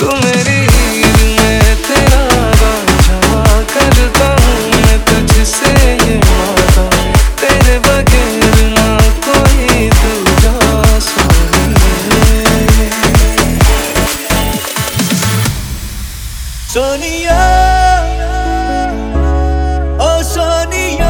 तू मेरी हीर में तेरा रांझा करता हूँ मैं तुझसे ये वादा, तेरे बगैर ना कोई दूजा सोनिया, ओ सोनिया।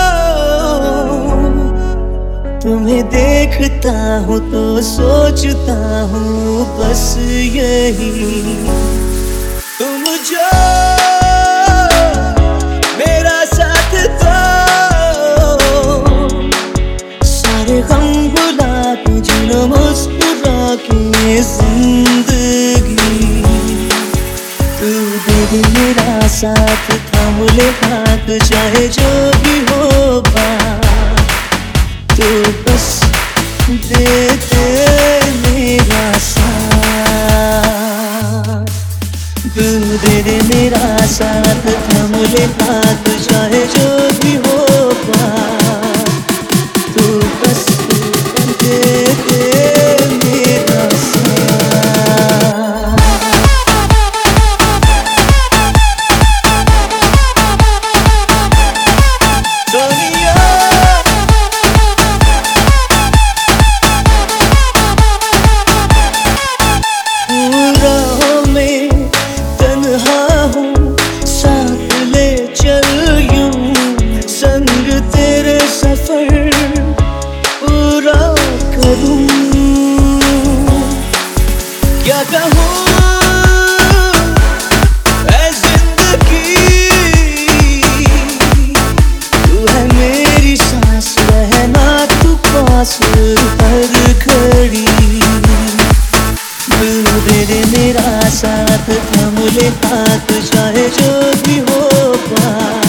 तुम्हें देखता हूँ तो सोचता हूँ बस यही, तुम जो मेरा साथ दो, सारे गम भुला के जीना मुस्कुरा के जिंदगी। तू दे दे मेरा साथ, थाम ले हाथ, चाहे जो भी हो बात, तू बस दे दे मेरा साथ। तू दे दे मेरा साथ, थाम ले हाथ, चाहे जो भी हो बात, तू बस दे दे मेरा साथ। तेरे सफर पूरा करूं, क्या कहूँ ऐ जिंदगी, तू है मेरी सांस, रहना तू पास हर घड़ी। तू दे दे मेरा साथ, थाम ले हाथ, चाहे जो भी हो पाए,